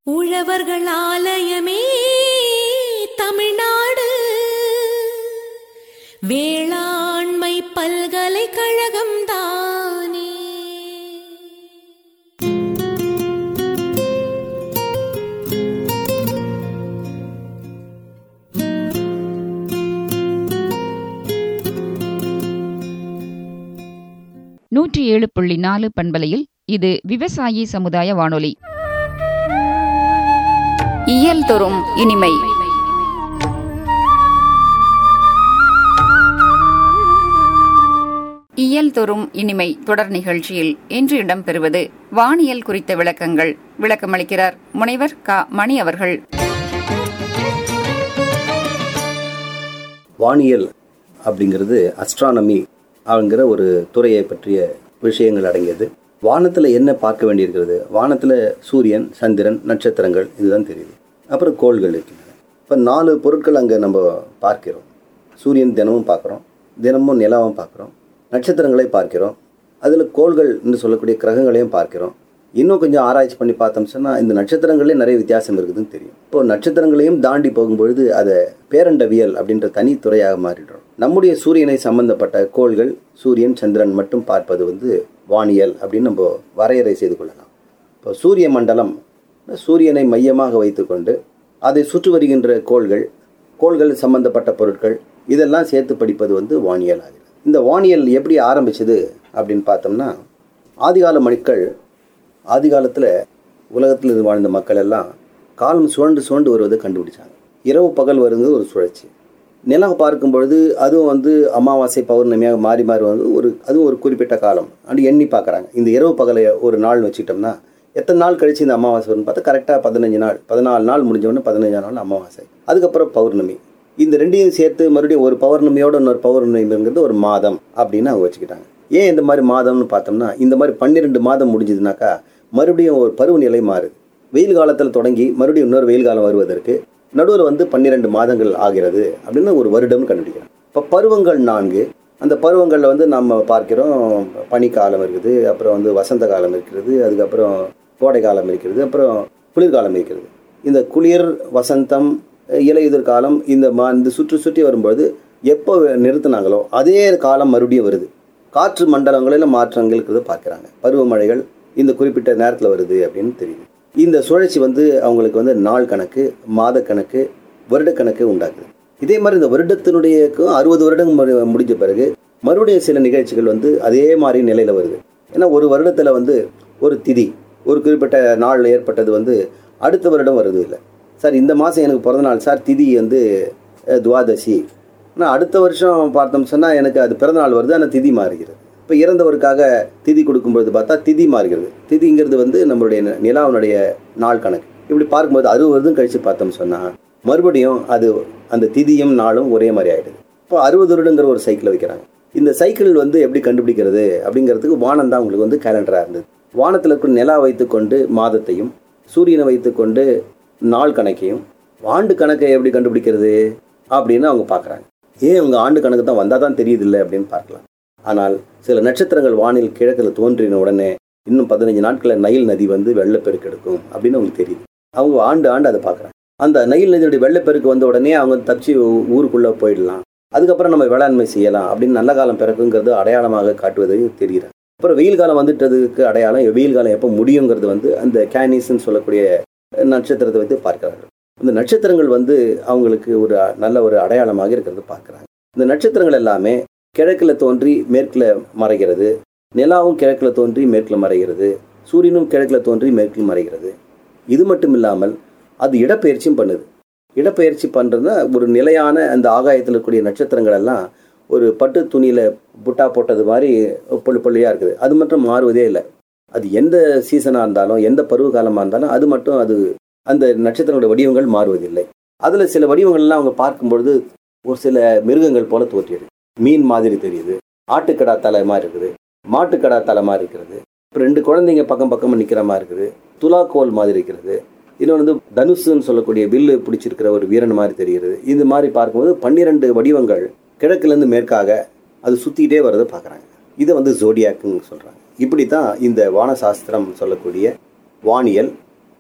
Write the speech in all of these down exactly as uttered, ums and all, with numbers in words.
உழவர்கள் ஆலயமே தமிழ்நாடு வேளாண்மை பல்கலைக்கழகம் தானே. நூற்றி ஏழு புள்ளி நாலு பண்பலையில் இது விவசாயி சமுதாய வானொலி. இயல் தோறும் இனிமை. இயல் தோறும் இனிமை தொடர் நிகழ்ச்சியில் இன்று இடம்பெறுவது வானியல் குறித்த விளக்கங்கள். விளக்கமளிக்கிறார் முனைவர் க மணி அவர்கள். வானியல் அப்படிங்கிறது அஸ்ட்ரானமி அப்படிங்கிற ஒரு துறையை பற்றிய விஷயங்கள் அடங்கியது. வானத்தில் என்ன பார்க்க வேண்டியிருக்கிறது? வானத்தில் சூரியன், சந்திரன், நட்சத்திரங்கள் இதுதான் தெரியுது. அப்புறம் கோள்கள் இருக்கின்றன. இப்போ நாலு பொருட்கள் அங்கே நம்ம பார்க்கிறோம். சூரியன் தினமும் பார்க்குறோம், தினமும் நிலாவும் பார்க்குறோம், நட்சத்திரங்களை பார்க்கிறோம், அதில் கோள்கள் என்று சொல்லக்கூடிய கிரகங்களையும் பார்க்கிறோம். இன்னும் கொஞ்சம் ஆராய்ச்சி பண்ணி பார்த்தோம் சொன்னால் இந்த நட்சத்திரங்களே நிறைய வித்தியாசம் இருக்குதுன்னு தெரியும். இப்போ நட்சத்திரங்களையும் தாண்டி போகும்பொழுது அதை பேரண்டவியல் அப்படின்ற தனித்துறையாக மாறிடுறோம். நம்முடைய சூரியனை சம்பந்தப்பட்ட கோள்கள், சூரியன், சந்திரன் மட்டும் பார்ப்பது வந்து வானியல் அப்படின்னு நம்ம வரையறை செய்து கொள்ளலாம். இப்போ சூரிய மண்டலம், சூரியனை மையமாக வைத்துக்கொண்டு அதை சுற்றி வருகின்ற கோள்கள், கோள்கள் சம்பந்தப்பட்ட பொருட்கள் இதெல்லாம் சேர்த்து படிப்பது வந்து வானியல் ஆகிறது. இந்த வானியல் எப்படி ஆரம்பிச்சது அப்படின்னு பார்த்தோம்னா, ஆதிகால மக்கள், ஆதி காலத்தில் உலகத்தில் வாழ்ந்த மக்கள் எல்லாம் காலம் சுழண்டு சுழண்டு வருவதை கண்டுபிடிச்சாங்க. இரவு பகல் வருவது ஒரு சுழற்சி. நிலம் பார்க்கும் பொழுது அதுவும் வந்து அமாவாசை பௌர்ணமியாக மாறி மாறி வந்து ஒரு அதுவும் ஒரு குறிப்பிட்ட காலம் அப்படி எண்ணி பார்க்குறாங்க. இந்த இரவு பகலை ஒரு நாள் வச்சுக்கிட்டோம்னா எத்தனை நாள் கழிச்சு இந்த அமாவாசை வரும்னு பார்த்தா கரெக்டாக பதினஞ்சு நாள், பதினாலு நாள் முடிஞ்சவொடனே பதினஞ்சாம் நாள் அமாவாசை, அதுக்கப்புறம் பௌர்ணமி. இந்த ரெண்டையும் சேர்த்து மறுபடியும் ஒரு பௌர்ணமியோட இன்னொரு பௌர்ணமிங்கிறது ஒரு மாதம் அப்படின்னு அவங்க வச்சுக்கிட்டாங்க. ஏன் இந்த மாதிரி மாதம்னு பார்த்தோம்னா, இந்த மாதிரி பன்னிரெண்டு மாதம் முடிஞ்சதுனாக்கா மறுபடியும் ஒரு பருவநிலை மாறுது. வெயில் காலத்தில் தொடங்கி மறுபடியும் இன்னொரு வெயில் காலம் வருவதற்கு நடுவில் வந்து பன்னிரெண்டு மாதங்கள் ஆகிறது அப்படின்னு ஒரு வருடம்னு கண்டுபிடிக்கிறோம். இப்போ பருவங்கள் நான்கு. அந்த பருவங்களில் வந்து நம்ம பார்க்கிறோம், பனிக்காலம் இருக்குது, அப்புறம் வந்து வசந்த காலம் இருக்கிறது, அதுக்கப்புறம் கோடை காலம் இருக்கிறது, அப்புறம் குளிர்காலம் இருக்கிறது. இந்த குளிர், வசந்தம், இலையுதிர் காலம் இந்த மா இந்த சுற்றி சுற்றி வரும்போது எப்போ நிறுத்தினாங்களோ அதே காலம் மறுபடியும் வருது. காற்று மண்டலங்களில் மாற்றங்கள் இருக்கிறது பார்க்குறாங்க. பருவமழைகள் இந்த குறிப்பிட்ட நேரத்தில் வருது அப்படின்னு தெரியுது. இந்த சுழற்சி வந்து அவங்களுக்கு வந்து நாள் கணக்கு, மாத கணக்கு, வருடக்கணக்கு உண்டாக்குது. இதே மாதிரி இந்த வருடத்தினுடையக்கும் அறுபது வருடம் முடிஞ்ச பிறகு மறுபடியும் சில நிகழ்ச்சிகள் வந்து அதே மாதிரி நிலையில் வருது. ஏன்னா ஒரு வருடத்தில் வந்து ஒரு திதி, ஒரு குறிப்பிட்ட நாளில் ஏற்பட்டது வந்து அடுத்த வருடம் வருது இல்லை. சார் இந்த மாதம் எனக்கு பிறந்த நாள் சார், திதி வந்து துவாதசி, ஆனால் அடுத்த வருஷம் பார்த்தோம் சொன்னால் எனக்கு அது பிறந்தநாள் வருது, ஆனால் திதி மாறுகிறது. இப்போ இறந்தவருக்காக திதி கொடுக்கும்பொழுது பார்த்தா திதி மாறுகிறது. திதிங்கிறது வந்து நம்மளுடைய நிலாவினுடைய நாள் கணக்கு. இப்படி பார்க்கும்போது அறுபது வருடம் கழித்து பார்த்தோம் சொன்னால் மறுபடியும் அது அந்த திதியும் நாளும் ஒரே மாதிரி ஆகிடுது. இப்போ அறுபது வருடங்கிற ஒரு சைக்கிள் வைக்கிறாங்க. இந்த சைக்கிள் வந்து எப்படி கண்டுபிடிக்கிறது அப்படிங்கிறதுக்கு வானம் தான் உங்களுக்கு வந்து கேலண்டராக இருந்தது. வானத்தில் இருக்கிற நிலா வைத்துக்கொண்டு மாதத்தையும், சூரியனை வைத்துக்கொண்டு நாள் கணக்கையும், ஆண்டு கணக்கை எப்படி கண்டுபிடிக்கிறது அப்படின்னு அவங்க பார்க்குறாங்க. ஏன் அவங்க ஆண்டு கணக்கு தான் வந்தால் தான் தெரியுது இல்லை அப்படின்னு பார்க்கலாம். ஆனால் சில நட்சத்திரங்கள் வானில் கிழக்கில் தோன்றின உடனே இன்னும் பதினஞ்சு நாட்களில் நைல் நதி வந்து வெள்ளப்பெருக்கு எடுக்கும் அப்படின்னு அவங்களுக்கு தெரியுது. அவங்க ஆண்டு ஆண்டு அதை பார்க்குறாங்க. அந்த நைல் நதியுடைய வெள்ளப்பெருக்கு வந்த உடனே அவங்க தப்பிச்சு ஊருக்குள்ளே போயிடலாம், அதுக்கப்புறம் நம்ம வேளாண்மை செய்யலாம் அப்படின்னு நல்ல காலம் பிறக்குங்கிறது அடையாளமாக காட்டுவது தெரியுது. அப்புறம் வெயில் காலம் வந்துட்டதுக்கு அடையாளம் வெயில் காலம் எப்போ முடியுங்கிறது வந்து அந்த கேனிஸ்ன்னு சொல்லக்கூடிய நட்சத்திரத்தை வைத்து பார்க்கிறார்கள். இந்த நட்சத்திரங்கள் வந்து அவங்களுக்கு ஒரு நல்ல ஒரு அடையாளமாக இருக்கிறது பார்க்குறாங்க. இந்த நட்சத்திரங்கள் எல்லாமே கிழக்கில் தோன்றி மேற்கில் மறைகிறது, நிலாவும் கிழக்கில் தோன்றி மேற்கில் மறைகிறது, சூரியனும் கிழக்கில் தோன்றி மேற்கில் மறைகிறது. இது மட்டும் இல்லாமல் அது இடப்பெயர்ச்சியும் பண்ணுது. இடப்பெயர்ச்சி பண்ணுறதுனா ஒரு நிலையான அந்த ஆகாயத்தில் இருக்கக்கூடிய நட்சத்திரங்கள் எல்லாம் ஒரு பட்டு துணியில் புட்டா போட்டது மாதிரி பொழு பொள்ளியாக இருக்குது. அது மட்டும் மாறுவதே இல்லை. அது எந்த சீசனாக இருந்தாலும், எந்த பருவ காலமாக இருந்தாலும் அது மட்டும் அது அந்த நட்சத்திரங்களோட வடிவங்கள் மாறுவதில்லை. அதில் சில வடிவங்கள்லாம் அவங்க பார்க்கும்பொழுது ஒரு சில மிருகங்கள் போல தோற்றியது. மீன் மாதிரி தெரியுது, ஆட்டுக்கடா தலை மாதிரி இருக்குது, மாட்டுக்கடா தலை மாதிரி இருக்கிறது, இப்போ ரெண்டு குழந்தைங்க பக்கம் பக்கமாக நிற்கிற மாதிரி இருக்குது, துலாக்கோல் மாதிரி இருக்கிறது, இன்னொன்று வந்து தனுஷுன்னு சொல்லக்கூடிய வில்லு பிடிச்சிருக்கிற ஒரு வீரன் மாதிரி தெரிகிறது. இது மாதிரி பார்க்கும்போது பன்னிரெண்டு வடிவங்கள் கிழக்குலேருந்து மேற்காக அது சுற்றிக்கிட்டே வர்றதை பார்க்குறாங்க. இதை வந்து ஜோடியாக்குன்னு சொல்கிறாங்க. இப்படி தான் இந்த வானசாஸ்திரம் சொல்லக்கூடிய வானியல்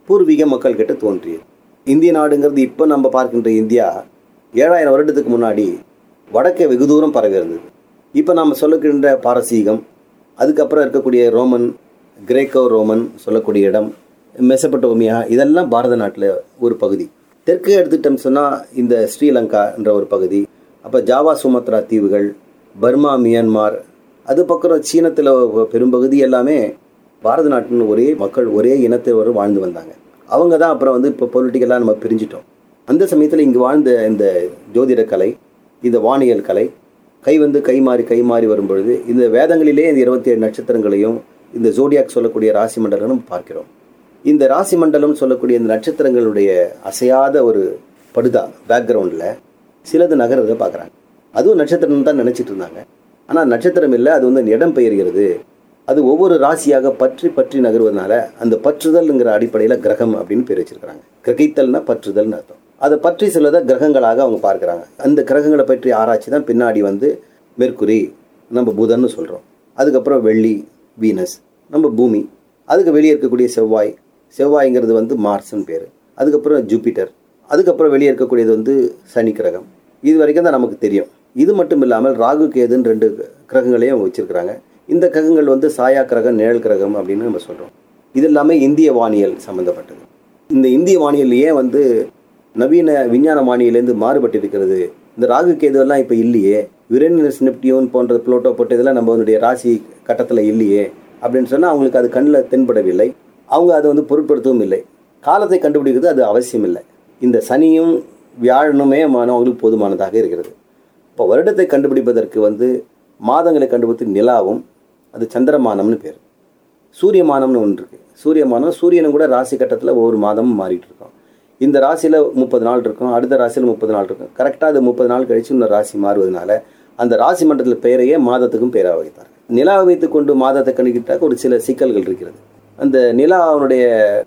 பூர்வீக மக்கள் கிட்ட தோன்றியது. இந்திய நாடுங்கிறது இப்போ நம்ம பார்க்கின்ற இந்தியா ஏழாயிரம் வருடத்துக்கு முன்னாடி வடக்கே வெகு தூரம் பரவி இருந்தது. இப்போ நாம் சொல்லுகின்ற பாரசீகம், அதுக்கப்புறம் இருக்கக்கூடிய ரோமன், கிரேக்கோ ரோமன் சொல்லக்கூடிய இடம், மெசபடோமியா, இதெல்லாம் பாரத நாட்டில் ஒரு பகுதி. தெற்கு எடுத்துட்டோம் சொன்னால் இந்த ஸ்ரீலங்கா என்ற ஒரு பகுதி, அப்போ ஜாவா சுமத்ரா தீவுகள், பர்மா, மியான்மார், அது பக்கம் சீனத்தில் பெரும்பகுதி எல்லாமே பாரத நாட்டின் ஒரே மக்கள், ஒரே இனத்தவர் வாழ்ந்து வந்தாங்க. அவங்க தான் அப்புறம் வந்து இப்போ பொலிட்டிக்கலாக நம்ம பிரிஞ்சிட்டோம். அந்த சமயத்தில் இங்கு வாழ்ந்த இந்த ஜோதிட கலை, இந்த வானியல் கலை கை வந்து கை மாறி கை மாறி வரும்பொழுது இந்த வேதங்களிலே இந்த இருபத்தி ஏழு நட்சத்திரங்களையும் இந்த ஜோடியாக் சொல்லக்கூடிய ராசி மண்டலம் பார்க்கிறோம். இந்த ராசி மண்டலம் சொல்லக்கூடிய இந்த நட்சத்திரங்களுடைய அசையாத ஒரு படுதா பேக்ரவுண்டில் சிலது நகரத்தை பார்க்குறாங்க. அதுவும் நட்சத்திரம் தான் நினச்சிட்டு இருந்தாங்க. ஆனால் நட்சத்திரம் இல்லை, அது வந்து இடம் பெயர்கிறது. அது ஒவ்வொரு ராசியாக பற்றி பற்றி நகர்வதனால அந்த பற்றுதல்ங்கிற அடிப்படையில் கிரகம் அப்படின்னு பேர் வச்சிருக்கிறாங்க. கிரகித்தல்னா பற்றுதல்னு அர்த்தம். அதை பற்றி சிலதை கிரகங்களாக அவங்க பார்க்குறாங்க. அந்த கிரகங்களை பற்றி ஆராய்ச்சி தான் பின்னாடி வந்து மெர்க்குரி, நம்ம புதன்னு சொல்கிறோம். அதுக்கப்புறம் வெள்ளி, வீனஸ், நம்ம பூமி, அதுக்கு வெளியே இருக்கக்கூடிய செவ்வாய், செவ்வாய்ங்கிறது வந்து மார்ஸ்ன்னு பேர். அதுக்கப்புறம் ஜூபிட்டர், அதுக்கப்புறம் வெளியே இருக்கக்கூடியது வந்து சனி கிரகம். இது வரைக்கும் தான் நமக்கு தெரியும். இது மட்டும் இல்லாமல் ராகு, கேதுன்னு ரெண்டு கிரகங்களையும் அவங்க வச்சுருக்கிறாங்க. இந்த கிரகங்கள் வந்து சாயா கிரகம், நிழல் கிரகம் அப்படின்னு நம்ம சொல்கிறோம். இது எல்லாமே இந்திய வானியல் சம்மந்தப்பட்டது. இந்த இந்திய வானியல் ஏன் வந்து நவீன விஞ்ஞான வானியிலேருந்து மாறுபட்டு இருக்கிறது? இந்த ராகு கேதுவெல்லாம் இப்போ இல்லையே, யுரேனஸ், நெப்டியூன் போன்ற புளோட்டோ போட்ட இதெல்லாம் நம்மளுடைய ராசி கட்டத்தில் இல்லையே அப்படின்னு சொன்னால் அவங்களுக்கு அது கண்ணில் தென்படவில்லை. அவங்க அதை வந்து பொருட்படுத்தவும் இல்லை. காலத்தை கண்டுபிடிக்கிறது அது அவசியம் இல்லை. இந்த சனியும் வியாழனுமே அவங்களுக்கு போதுமானதாக இருக்கிறது. இப்போ வருடத்தை கண்டுபிடிப்பதற்கு வந்து மாதங்களை கண்டுபிடித்து நிலாவும், அது சந்திரமானம்னு பேர். சூரியமானம்னு ஒன்று இருக்குது. சூரியமானம், சூரியனும் கூட ராசி கட்டத்தில் ஒவ்வொரு மாதமும் மாறிட்டு இருக்கோம். இந்த ராசியில் முப்பது நாள் இருக்கும், அடுத்த ராசியில் முப்பது நாள் இருக்கும். கரெக்டாக அது முப்பது நாள் கழிச்சு இன்னொரு ராசி மாறுவதனால அந்த ராசி மண்டலத்தில் பெயரையே மாதத்துக்கும் பெயராக வைத்தார். நிலாவை வைத்து கொண்டு மாதத்தை கணக்கிட்டாக்க ஒரு சில சிக்கல்கள் இருக்கிறது. அந்த நிலாவுடைய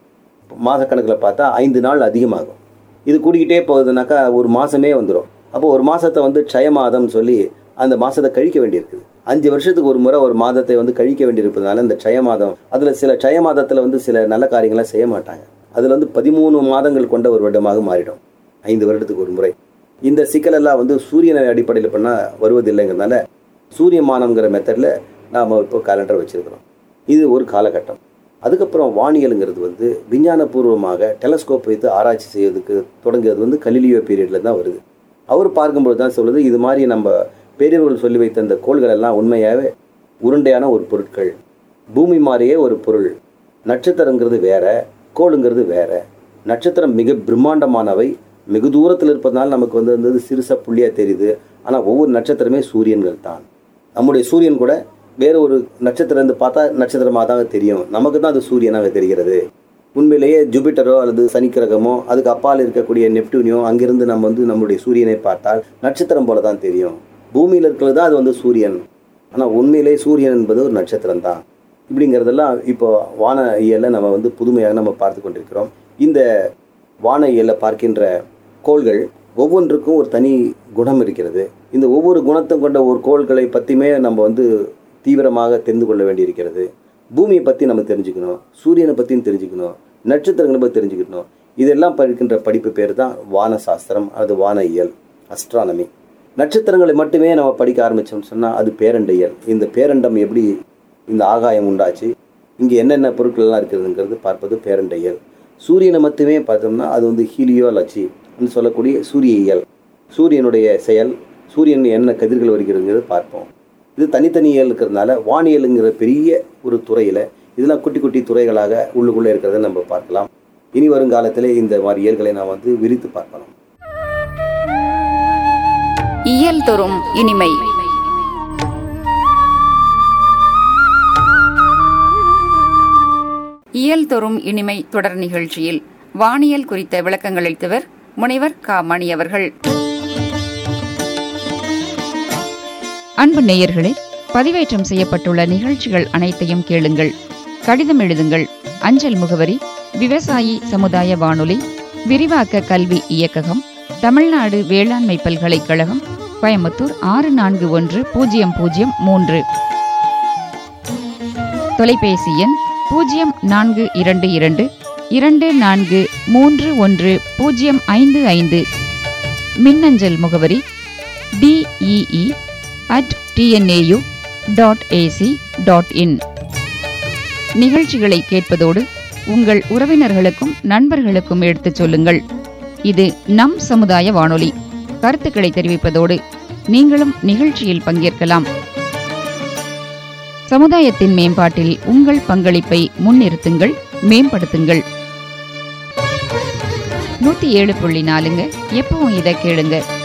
மாத கணக்கில் பார்த்தா ஐந்து நாள் அதிகமாகும். இது கூடிக்கிட்டே போகுதுனாக்கா ஒரு மாதமே வந்துடும். அப்போ ஒரு மாதத்தை வந்து க்ஷய மாதம்னு சொல்லி அந்த மாதத்தை கழிக்க வேண்டியிருக்குது. அஞ்சு வருஷத்துக்கு ஒரு முறை ஒரு மாதத்தை வந்து கழிக்க வேண்டியிருப்பதுனால இந்த க்ஷய மாதம், அதில் சில க்ஷய மாதத்தில் வந்து சில நல்ல காரியங்களாம் செய்ய மாட்டாங்க. அதில் வந்து பதிமூணு மாதங்கள் கொண்ட ஒரு வருடமாக மாறிடும், ஐந்து வருடத்துக்கு ஒரு முறை. இந்த சிக்கலெல்லாம் வந்து சூரியனை அடிப்படையில் பண்ணால் வருவதில்லைங்கிறதுனால சூரியமானங்கிற மெத்தடில் நாம் இப்போ கேலண்டர் வச்சுருக்கிறோம். இது ஒரு காலகட்டம். அதுக்கப்புறம் வானியலுங்கிறது வந்து விஞ்ஞானபூர்வமாக டெலஸ்கோப் வைத்து ஆராய்ச்சி செய்வதற்கு தொடங்குறது வந்து கலிலியோ பீரியடில் தான் வருது. அவர் பார்க்கும்போது தான் சொல்லுது, இது மாதிரி நம்ம பெரியவர்கள் சொல்லி வைத்த அந்த கோள்கள் எல்லாம் உண்மையாகவே உருண்டையான ஒரு பொருட்கள், பூமி மாதிரியே ஒரு பொருள். நட்சத்திரங்கிறது வேற, கோளுங்கிறது வேற. நட்சத்திரம் மிக பிரம்மாண்டமானவை, மிக தூரத்தில் இருப்பதனால நமக்கு வந்து வந்து சிறுசா புள்ளியாக தெரியுது. ஆனால் ஒவ்வொரு நட்சத்திரமே சூரியன்கள் தான். நம்முடைய சூரியன் கூட வேறு ஒரு நட்சத்திரம் இருந்து பார்த்தா நட்சத்திரமாக தான் தெரியும், நமக்கு தான் அது சூரியனாக தெரிகிறது. உண்மையிலேயே ஜூபிட்டரோ அல்லது சனிக்கிரகமோ அதுக்கு அப்பால் இருக்கக்கூடிய நெப்டியூனியோ அங்கிருந்து நம்ம வந்து நம்முடைய சூரியனை பார்த்தால் நட்சத்திரம் போல தான் தெரியும். பூமியில் இருக்கிறது தான் அது வந்து சூரியன், ஆனால் உண்மையிலே சூரியன் என்பது ஒரு நட்சத்திரம் தான். இப்படிங்கிறதெல்லாம் இப்போ வான இயலை நம்ம வந்து புதுமையாக நம்ம பார்த்து கொண்டிருக்கிறோம். இந்த வான இயலை பார்க்கின்ற கோள்கள் ஒவ்வொன்றுக்கும் ஒரு தனி குணம் இருக்கிறது. இந்த ஒவ்வொரு குணத்தை கொண்ட ஒரு கோள்களை பற்றியுமே நம்ம வந்து தீவிரமாக தெரிந்து கொள்ள வேண்டியிருக்கிறது. பூமியை பற்றி நம்ம தெரிஞ்சுக்கணும், சூரியனை பற்றியும் தெரிஞ்சுக்கணும், நட்சத்திரங்களை பற்றி தெரிஞ்சுக்கணும். இதெல்லாம் படிக்கின்ற படிப்பு பேர் தான் வான சாஸ்திரம், அது வான இயல், அஸ்ட்ரானமி. நட்சத்திரங்களை மட்டுமே நம்ம படிக்க ஆரம்பித்தோம்னு சொன்னால் அது பேரண்டையல். இந்த பேரண்டம் எப்படி இந்த ஆகாயம் உண்டாச்சு, இங்கே என்னென்ன பொருட்கள்லாம் இருக்கிறதுங்கிறது பார்ப்பது பேரண்டையல். சூரியனை மட்டுமே பார்த்தோம்னா அது வந்து ஹீலியோலஜி என்று சொல்லக்கூடிய சூரிய இயல், சூரியனுடைய செயல், சூரியன் என்ன கதிர்கள் வருகிறதுங்கிறது பார்ப்போம். இது தனித்தனி இயல் இருக்கிறதுனால வானியலுங்கிற பெரிய ஒரு துறையில் இதெல்லாம் குட்டி குட்டி துறைகளாக உள்ளுக்குள்ளே இருக்கிறத நம்ம பார்க்கலாம். இனி வருங்காலத்திலே இந்த மாதிரி இயல்களை நாம் வந்து விரித்து பார்க்கலாம். இயல் தோறும் இனிமை. இயல் தோறும் இனிமை தொடர் நிகழ்ச்சியில் வானியல் குறித்த விளக்கங்கள் அளித்தவர் முனைவர் கா மணி அவர்கள். அன்பு நேயர்களே, பதிவேற்றம் செய்யப்பட்டுள்ள நிகழ்ச்சிகள் அனைத்தையும் கேளுங்கள். கடிதம் எழுதுங்கள். அஞ்சல் முகவரி விவசாயி சமுதாய வானொலி, விரிவாக்க கல்வி இயக்ககம், தமிழ்நாடு வேளாண்மை பல்கலைக்கழகம், கோயம்புத்தூர் ஆறு நான்கு ஒன்று பூஜ்ஜியம் பூஜ்ஜியம் மூன்று. தொலைபேசி எண் பூஜ்ஜியம் நான்கு இரண்டு இரண்டு இரண்டு நான்கு மூன்று ஒன்று பூஜ்ஜியம் ஐந்து ஐந்து. மின்னஞ்சல் முகவரி TEE at TNAU dot AC dot in. நிகழ்ச்சிகளை கேட்பதோடு உங்கள் உறவினர்களுக்கும் நண்பர்களுக்கும் எடுத்துச் சொல்லுங்கள். இது நம் சமுதாய வானொலி. கருத்துக்களை தெரிவிப்பதோடு நீங்களும் நிகழ்ச்சியில் பங்கேற்கலாம். சமுதாயத்தின் மேம்பாட்டில் உங்கள் பங்களிப்பை முன்னிறுத்துங்கள், மேம்படுத்துங்கள். நூத்தி ஏழு புள்ளி நாலுங்க எப்பவும் இதை கேளுங்க.